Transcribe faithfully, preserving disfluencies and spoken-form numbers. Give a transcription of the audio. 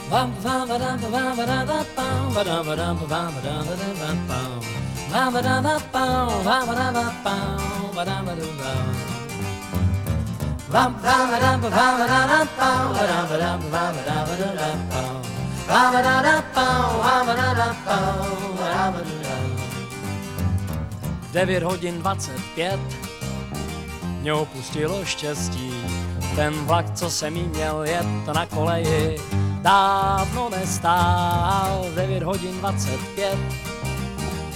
devět hodin dvacet pět mě opustilo štěstí. Ten vlak, co jsem jí měl jet na koleji, dávno nestál. devět hodin dvacet pět